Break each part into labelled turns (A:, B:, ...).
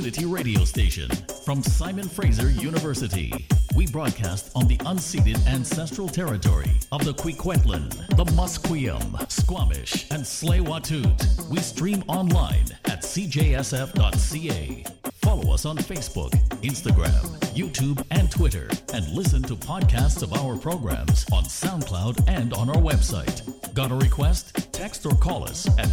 A: community radio station from Simon Fraser University. We broadcast on the unceded ancestral territory of the Kwikwetlan, the Musqueam, Squamish, and Tsleil-Waututh. We stream online at cjsf.ca. Follow us on Facebook, Instagram, YouTube, and Twitter, and listen to podcasts of our programs on SoundCloud and on our website. Got a request? Text or call us at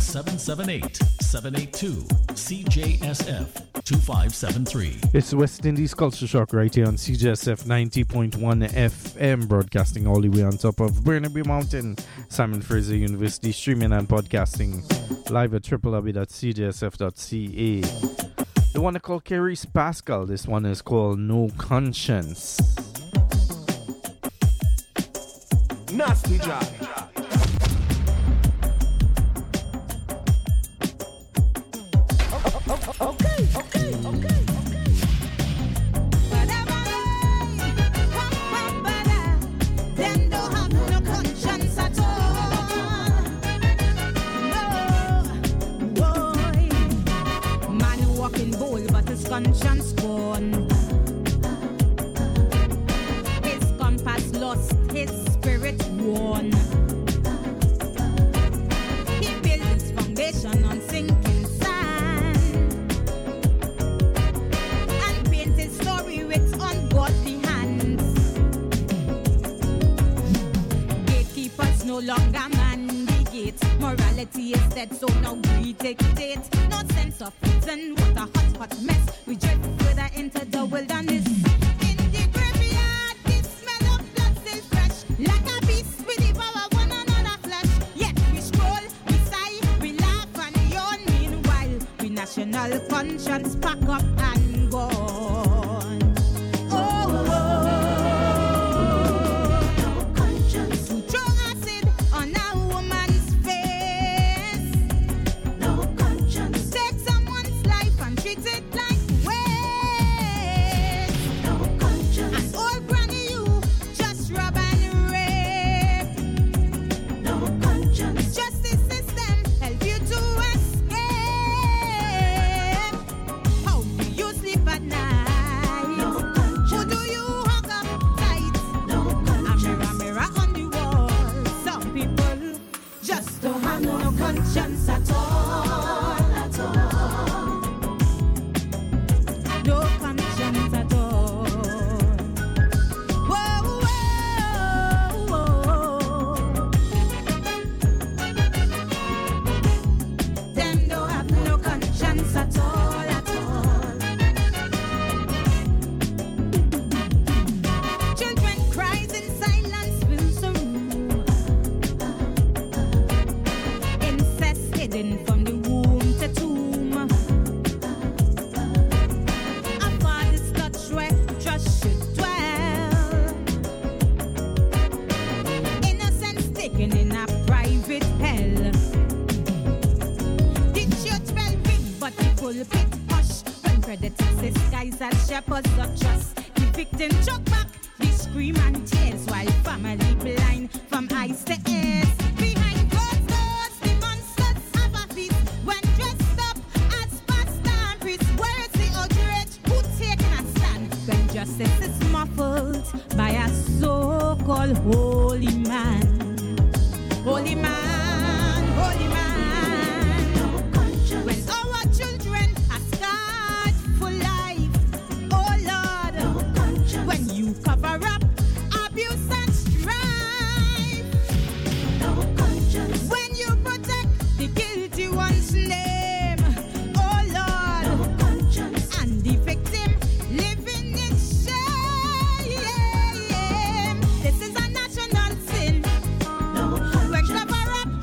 A: 778-782-CJSF-2573.
B: It's West Indies Culture Shock right here on CJSF 90.1 FM, broadcasting all the way on top of Burnaby Mountain, Simon Fraser University, streaming and podcasting live at www.cjsf.ca. The one called Carice Pascal. This one is called No Conscience.
C: Nasty job. Okay. Them don't have no conscience at all. No, boy. Man walking bold, but his conscience gone. His compass lost, his spirit worn. He built his foundation on sinking sand and paint his story with ungodly hands. Gatekeepers no longer man the gate. Morality is dead, so now we take it. No sense of reason, what a hot mess. We drift further into the wilderness. In the graveyard, the smell of blood still fresh. Like a beast, we devour one another flesh. Yet we scroll, we sigh, we laugh and yawn. Meanwhile, we national conscience pack up and gone. No conscience. Who throw acid on a woman's face? No conscience. Take someone's life and treat it like waste. No conscience. An old granny you just rob and rape. No conscience. Justice system help you to escape. How do you sleep at night? No conscience. Who do you hug up tight? No conscience. A mirror on the wall. Some people just don't have no conscience at all. No conscience at all. Whoa. Them don't have no conscience at all. Children cries in silence fills the room. Incest hidden from the womb to tomb. A father's touch where trust should dwell. Innocence taken in a private hell. The church bell ring, but the pulpit hush. When predators disguise as shepherds of trust, the victim chuck back the scream and tears while family blind from eyes to ears. Behind closed doors, the monsters have a feast when dressed up as pastor and priest. Where's the outrage? Who taking a stand when justice is muffled by a so-called holy man? Holy man, holy man. No conscience. When our children are scarred for life, oh Lord. No conscience. When you cover up abuse and strife. No conscience. When you protect the guilty one's name, oh Lord. No conscience. And the victim living in shame. This is a national sin. No conscience. When cover up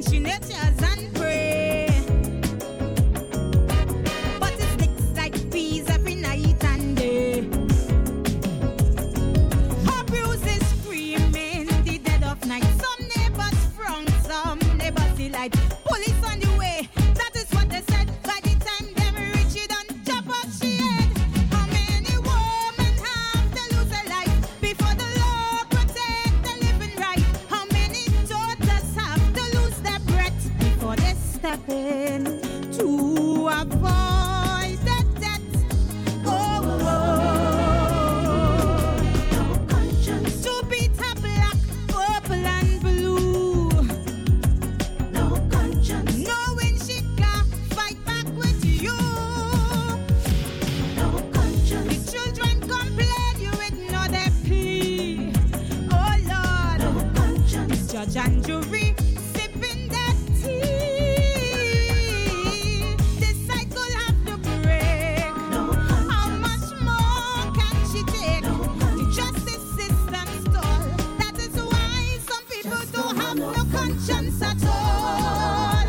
C: she natures and pray. But it sticks like peas every night and day. Her bruises screaming the dead of night. Some neighbors frown, some neighbors delight. Police on the way, that is what they said. By the time them reach it and chop off she head. How many women have to lose their life before the law protect the living right? How many daughters have to lose their breath before they step in to avoid the death? Oh, no conscience. To beat her black, purple and blue. No conscience. Knowing she can fight back with you. No conscience. The children complain, you ignore their plea. Oh Lord. No conscience. The judge and jury sipping that tea. This cycle have to break. No conscience. How much more can she take? No conscience. The justice system stall. That is why some people don't have no conscience at all.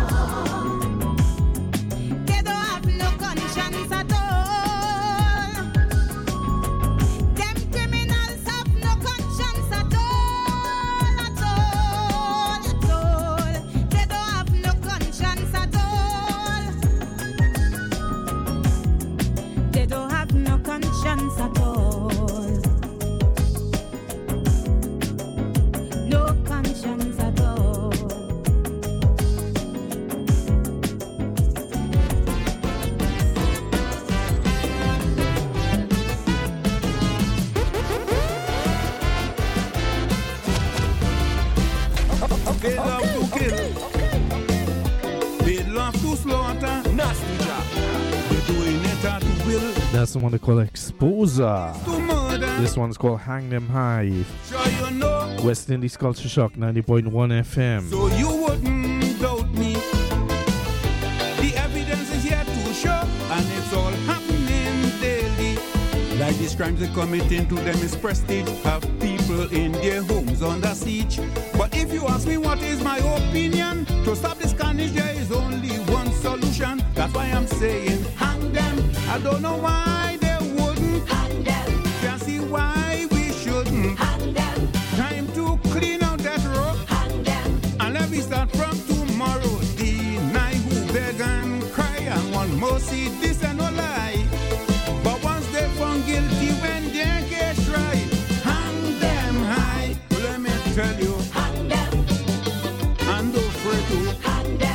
C: They don't have no conscience at all. Them criminals have no conscience at all, at all, at all. They don't have no conscience at all. They don't have no conscience at all. No conscience at all.
D: They love to kill. They love to slaughter. Nasty job. They're doing it at will.
B: That's the one they call Exposer.
D: To murder.
B: This one's called Hang Them High.
D: Sure you know.
B: West Indies Culture Shock 90.1 FM.
D: So you wouldn't doubt me. The evidence is here to show. And it's all happening daily. Like these crimes they're committing to them is prestige. Have people in their homes under siege. But if you ask me what is my opinion, to stop this carnage there is only one solution. That's why I'm saying hang them. I don't know why they wouldn't hang them. Can't see why we shouldn't hang them. Time to clean out that road. Hang them. And let me start from tomorrow. Deny who beg and cry and want mercy. This and no lie. But once they found guilty when their case right, hang them high. Let me tell you, hang them. And don't afraid to hang them.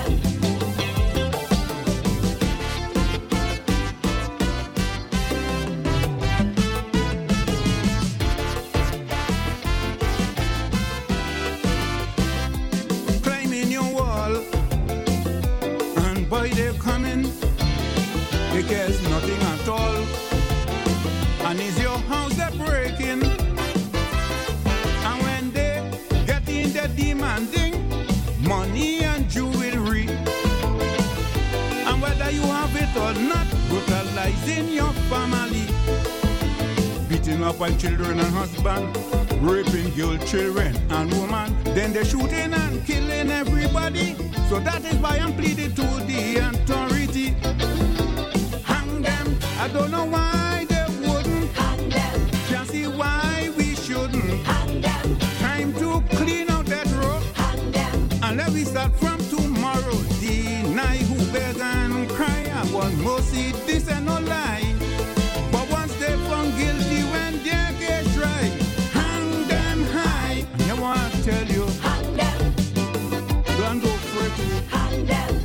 D: Climbing your wall, and boy they're coming. They cares nothing at all. And is your house they're breaking? And when they get in there demanding money and jewelry, and whether you have it or not, brutalizing your family, beating up on children and husband, raping girl, children and woman, then they're shooting and killing everybody. So that is why I'm pleading to the authority. Hang them. I don't know why they wouldn't hang them. Can't see why we shouldn't hang them. Time to clean out that road. Hang them. And let me start from tomorrow. Deny who beg and cry. I want mercy, this and no lie. But once they found guilty when their case right, hang them high. And I want to tell you, hang them. Don't go for it. Hang them.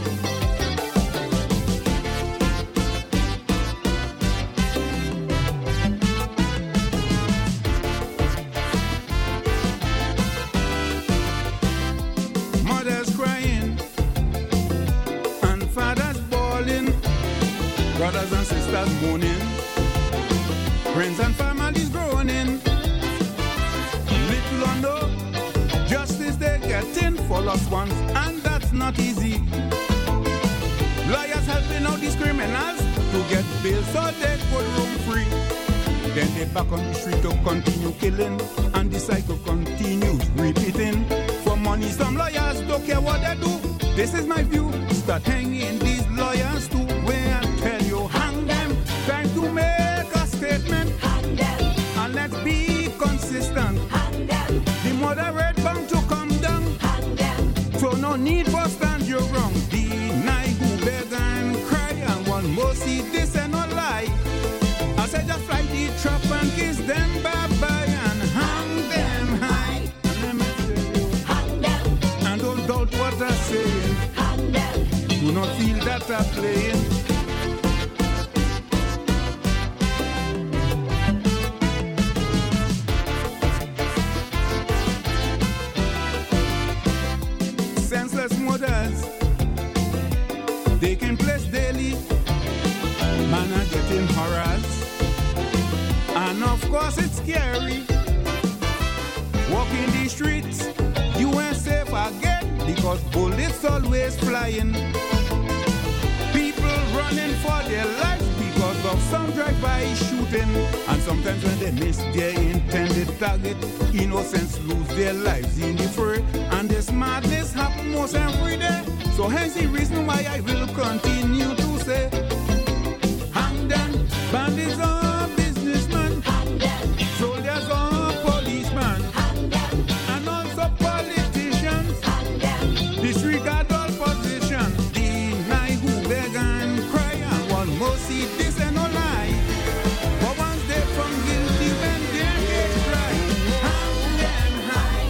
D: Mothers crying and fathers bawling, brothers and sisters moaning, friends and families groaning. Little or no justice they're getting for lost ones, and that's not easy. Lawyers helping out these criminals to get bail so they could roam free. Then they back on the street to continue killing, and the cycle continues repeating. For money some lawyers don't care what they do. This is my view. Start hanging these lawyers too. Where I tell you, hang them. Time to make a statement. Hang them. And let's be consistent. Hang them. The moderate bound to come down. Hang them. So no need for stand you wrong. Deny who beg and cry and one more see this and no lie. I said just fly the trap and kiss them bye-bye and hang them high. And let me tell you, hang them. And don't doubt what I'm saying. Hang them. Do not feel that I'm playing. Senseless mothers, taking place daily. Man are getting harassed. And of course it's scary. Walking the streets, you ain't safe again because bullets always flying. People running for their lives because of some drive-by shooting. And sometimes when they miss their intended target, innocents lose their lives in the fray. And this madness happens most every day. So hence the reason why I will continue to say, hang them, bandits are businessmen, hang them, soldiers are policemen, hang them, and also politicians, hang them, disregard all positions, deny who beg and cry, and one more see this and no lie. But once they from guilty when they get right, hang them high.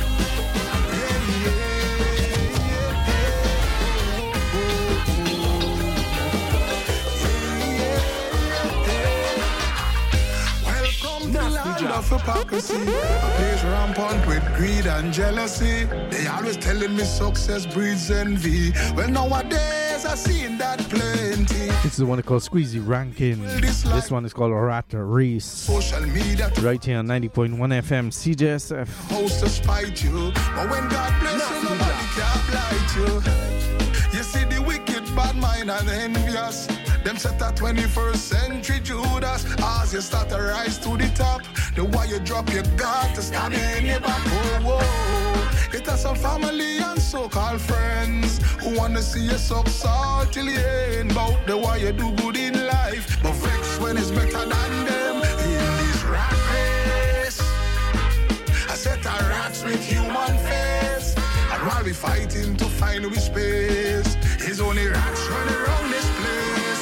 E: Welcome to land of hypocrisy, a place rampant with greed and jealousy. They always telling me success breeds envy. Well, nowadays I seen that plenty.
B: This is the one called Squeezy Rankin. This one is called Rat Race.
E: Social media
B: Right here on 90.1 FM CJSF.
E: supposed to spite you, but when God bless you, nobody can blight you. You see the wicked, bad mind and envious. Them set a 21st century Judas. As you start to rise to the top, the why you drop, you got to stand in your back. Oh, whoa. It has some family and so-called friends who wanna see you succeed till the end. About the why you do good in life, but vex when it's better than them. In this rat race, I set our rats with human face. And while we fighting to find we space, it's only rats running around this place.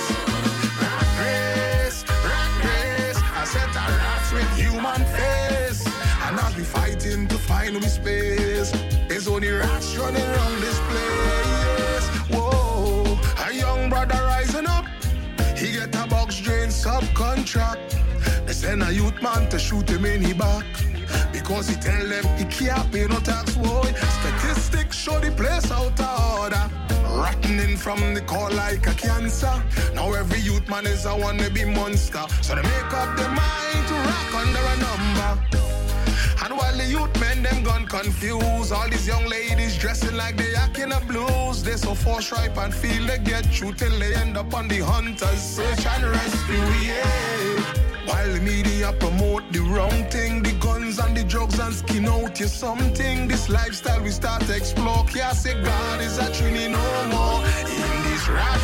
E: Rat race, I set our rats with human face. And as we fighting to find we space, it's only rats running around this place. Whoa, a young brother rising up, he get a box drain subcontract. They send a youth man to shoot him in the back because he tell them he can't pay no tax. Boy, statistics show the place out of order, rotting from the core like a cancer. Now every youth man is a wannabe monster, so they make up their mind to rock under a number. And while the youth men them gone confused, all these young ladies dressing like they acting a blues. They so forthright and feel they get through till they end up on the hunters search and rescue, yeah. While the media promote the wrong thing, the guns and the drugs and skin out you something. This lifestyle we start to explore, can't say God is a trini no more. In this rat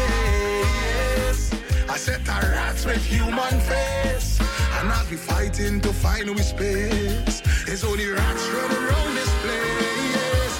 E: race, I set a rats with human face. And as we fighting to find we space, it's only rats running around this place.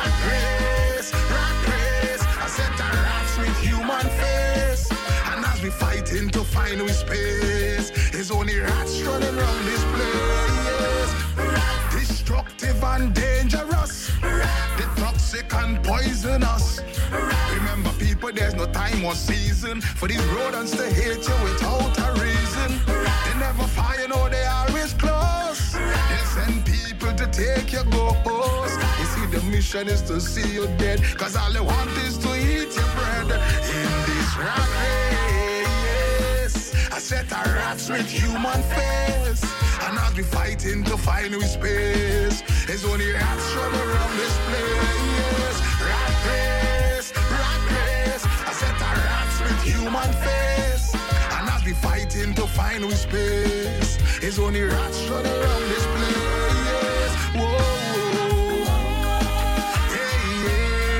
E: Rat race, I set a rats with human face. And as we fighting to find we space, it's only rats running around this place. Rat destructive and dangerous, the toxic and poisonous. Remember people, there's no time or season for these rodents to hate you without a reason. They never fire, no, they always close. They send people to take your ghost. You see the mission is to see you dead, cause all they want is to eat your bread. In this rat race, I set a rats with human face. And as we fighting to find new space, it's only rats running around this place. Rat race, I set a rats with human face. And as we fighting to find new space, it's only rats running around this place. Whoa, yeah, yeah.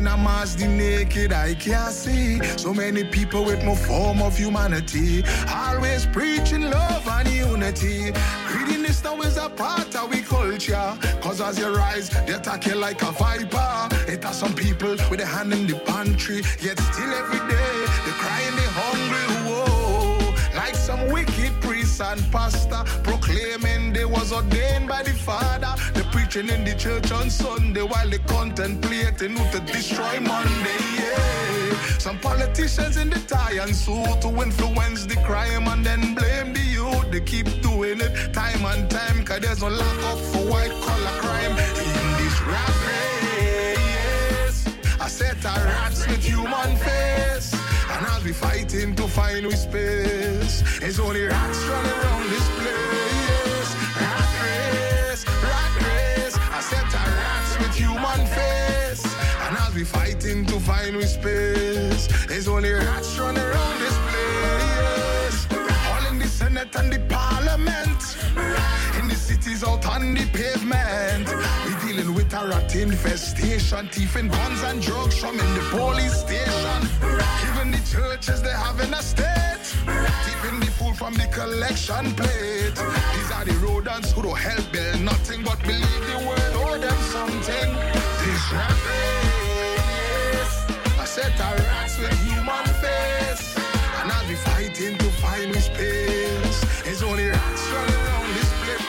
E: a mass the naked eye can't see. So many people with more form of humanity, always preaching love and unity. Greediness now is a part of we culture, cause as you rise, they attack you like a viper. It has some people with a hand in the pantry, yet still every day they crying, they hungry, whoa. Like some wicked priests and pastor proclaiming they was ordained by the Father. They preaching in the church on Sunday while they contemplating who to destroy Monday, yeah. Some politicians in the tie and suit to influence the crime and then blame the youth. They keep doing it time and time, cause there's no lack up for white collar crime in this rap race. I set a rats with human face, and as we fighting to find we space, it's only rats running around this place. Rat race, I set a rats with human face, and as we fighting to find we space, it's only rats running around this place. All in the Senate and the Parliament, in the cities out on the pavement, we dealing with a rat infestation, thieving guns and drugs from in the police station. Even the churches they have in a state, thieving the food from the collection plate. These are the rodents who don't help build nothing but believe the word owe them something. This rat race, I set a rats with human face, and as we fighting to find we space, it's only rats running around this place.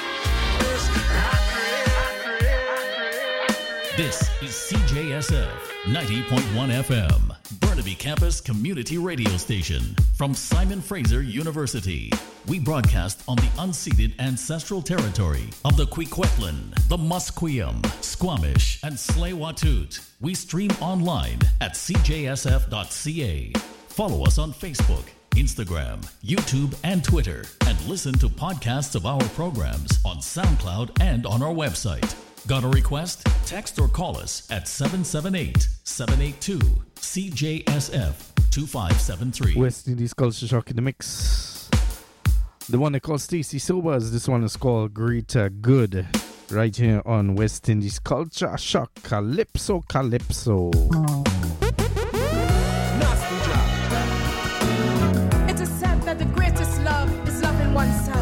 A: This is CJSF 90.1 FM, Burnaby Campus Community Radio Station from Simon Fraser University. We broadcast on the unceded ancestral territory of the Kwikwetlan, the Musqueam, Squamish, and Tsleil-Waututh. We stream online at cjsf.ca. Follow us on Facebook, Instagram, YouTube, and Twitter, and listen to podcasts of our programs on SoundCloud and on our website. Got a request? Text or call us at 778-782-CJSF-2573.
B: West Indies Culture Shock in the mix. The one they call Stacey Sobers. This one is called Greater Good. Right here on West Indies Culture Shock. Calypso.
F: It is said that the greatest love is loving oneself.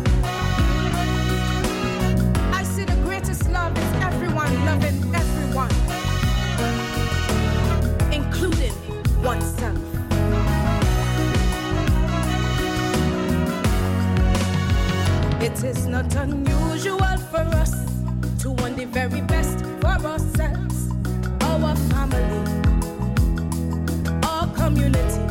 F: I see the greatest love is everyone loving everyone, including oneself. It is not unusual for us to want the very best for ourselves, our family, our community.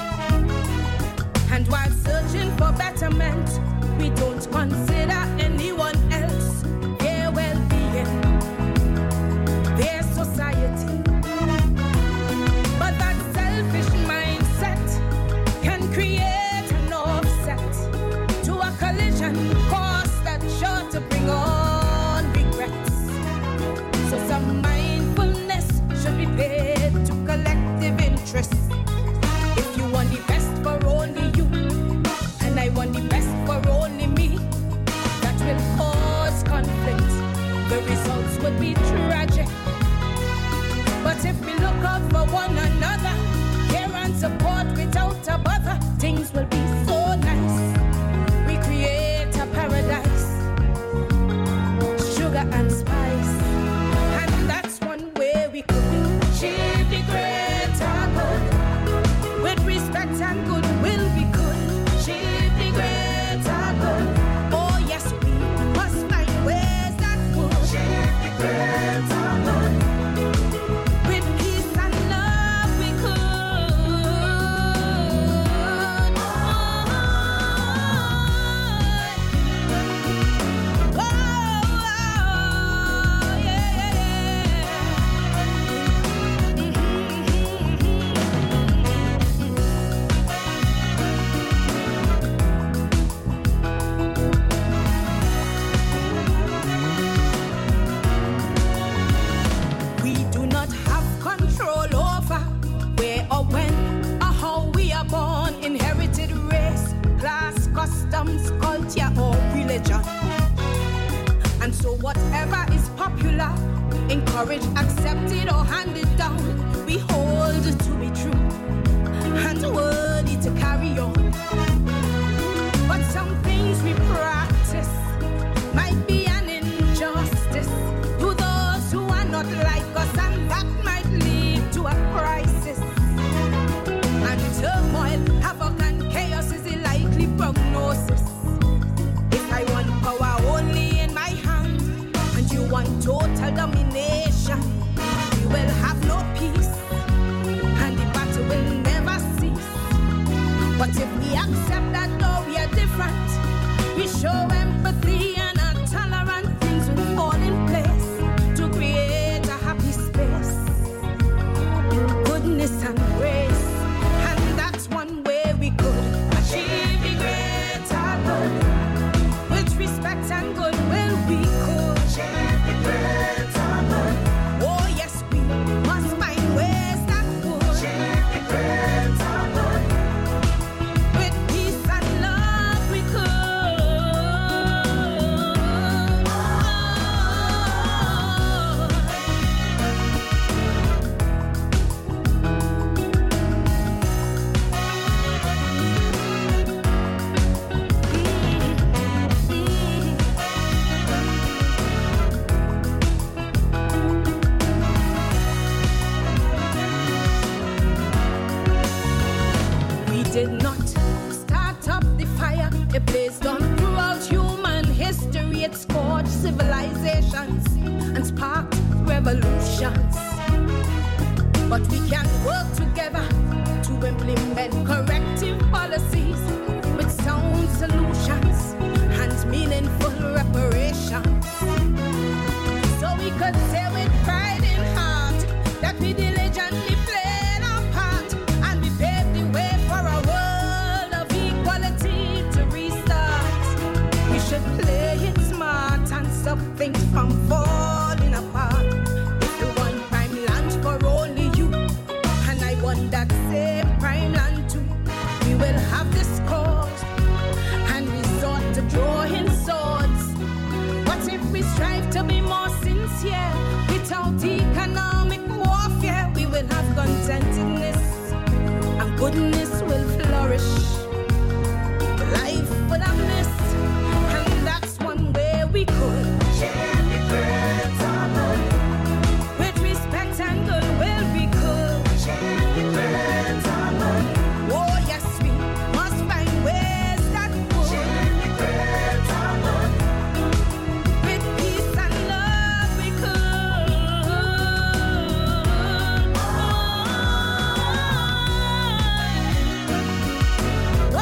F: And while searching for betterment, we don't consider anyone else, their well-being, their society. But that selfish mindset can create an offset to a collision course that's sure to bring on regrets. So some mindfulness should be paid to collective interests. If you want the best for only you, and I want the best for only me, that will cause conflict. The results would be tragic. But if we look out for one another, care and support without a bother, things will be so nice. We create a paradise, sugar and spice, and that's one way we could achieve the greater good. With respect and goodwill we could achieve the greater good. Oh yes, we must find ways that would achieve the greater good. With peace and love we could. Oh, we do not have control over where or when or how we are born, inherited race, class, customs, culture, or religion. And so whatever is popular, encouraged, accepted, or handed down, goodness and grace. And that's one way we could achieve the greater good. With respect and goodwill we could achieve the greater good. Oh yes, we must find ways that would achieve the greater good. With peace and love we did not start up the fire. It blazed on throughout human history. It scorched civilizations and sparked revolutions. But we can work together to implement corrective policies with sound solutions and meaningful reparations. So we could say with pride in heart that we diligently played our part and we paved the way for a world of equality to restart. We should play it smart and stop things from falling apart. If you want prime land for only you, and I want that same prime land too, we will have discourse and resort to drawing swords. What if we strive to be more sincere? Without economic warfare, we will have contentedness and goodness will flourish. Life will have bliss, and that's one way we could share the greater good. With respect and goodwill we could share the greater good. Oh yes, we must find ways that would share the greater good. With peace and love we could. Oh,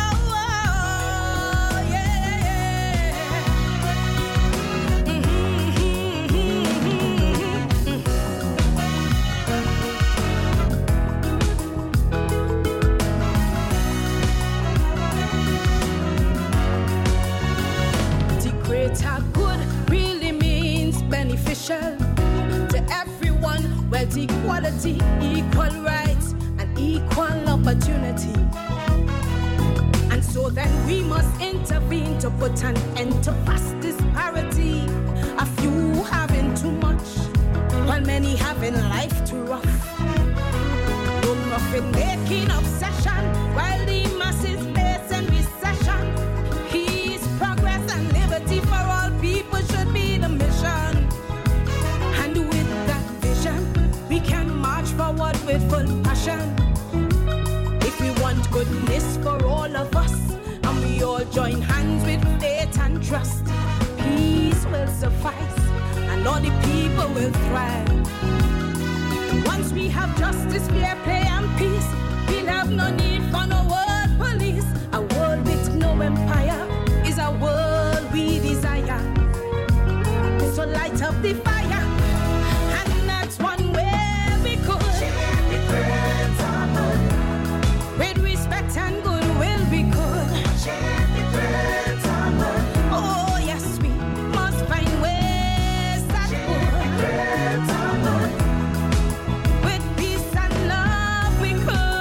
F: the greater good really means beneficial to everyone. Wealth equality, equal rights, and equal opportunity. And so then we must intervene to put an end to vast disparity. A few having too much, while many having life too rough. No profit-making obsession, while the masses facing recession. Peace, progress, and liberty for all people should be the mission. And with that vision, we can march forward with full passion. If we want goodness for all of us, and we all join hands with faith and trust, peace will suffice, and all the people will thrive. Once we have justice, fair play, and peace, we'll have no need for no world police. A world with no empire is a world we desire. So light up the fire, and that's one way we could share the greater good. With respect and goodwill we could share the greater good. Oh yes, we must find ways that would greater good. With peace and love we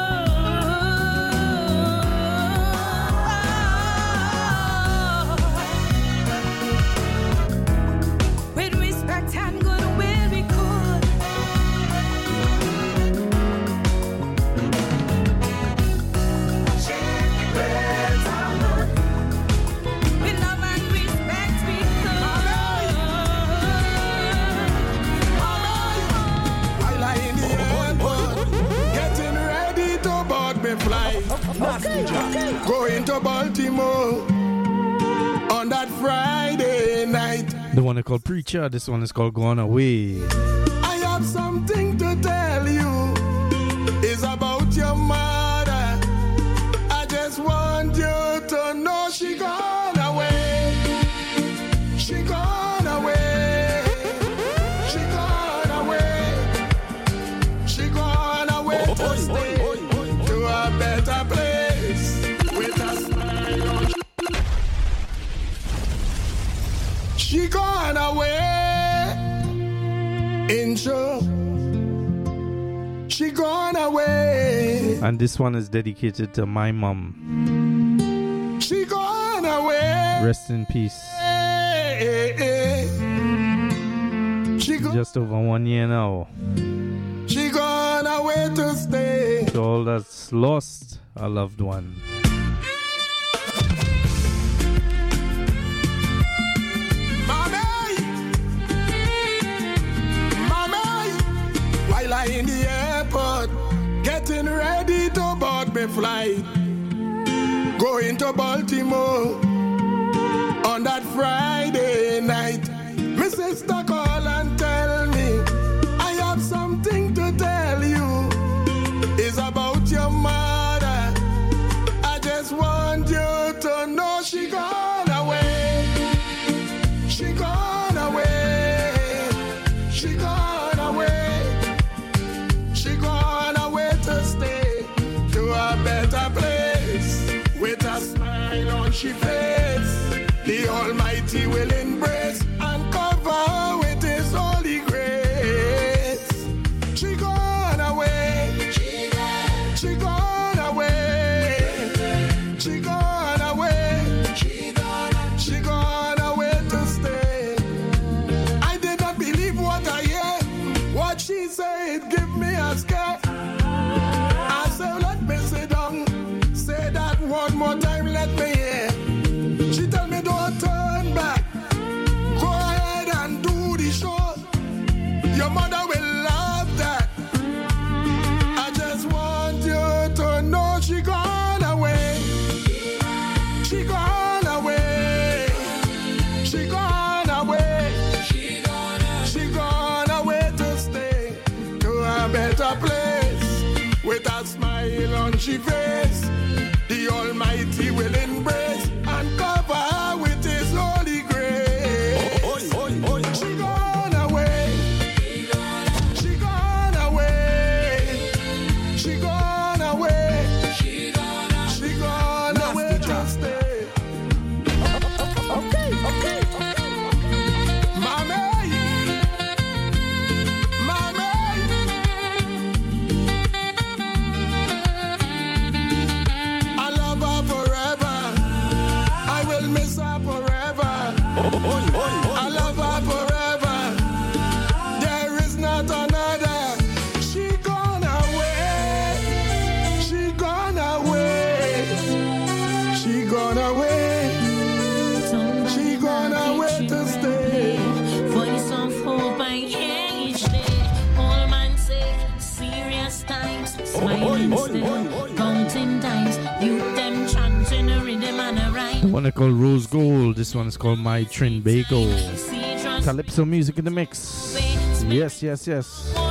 F: could. With respect and goodwill we could. Share the greater good. With love and respect we could.
E: While I in the airport, getting ready to board me flight. Going to Baltimore on that Friday night.
B: The one called Preacher, this one is called Gone Away.
E: I have something to tell you. It's about your mother. I just want you to know she gone away. She gone away. She gone away. She gone away. gone away. Intro. She gone away.
B: And this one is dedicated to my mom.
E: She gone away.
B: Rest in peace. Just over 1 year now.
E: She gone away to stay.
B: To all that's lost a loved one.
E: While I in the airport, getting ready to board my flight, going to Baltimore on that Friday night. My sister call and tell me, I have something to tell you. It's about your mother. I just want you to know she gone away. She gone away. She gone away. She gone away to stay to a better place. With a smile on she face, the Almighty will embrace and cover with His holy grace. She gone away. She gone away. She gone away. She gone away to stay. I did not believe what I hear. What she said give me a scare. I said, let me sit down. Say that one more time, let me hear. She tell me don't turn back. Go ahead and do the show. Your mother will love that. I just want you to know she gone away. She gone away. She gone away. She gone away to stay to a better place. With a smile on she face, the Almighty will embrace and cover with His holy grace. She gone away. She gone away. She gone away. She gone away to stay. Okay. Mommy. I love her forever. I will miss her forever. I love her forever. There is not another. She gone away. She gone away. She gone away. She gone away to stay.
G: Voice of hope I hear each day. All man say serious times, smiling still, counting times. Youth them chanting a rhythm and a rhyme.
B: The one I call Rose Gold. This one is called My Trinbago. Calypso music in the mix. Yes.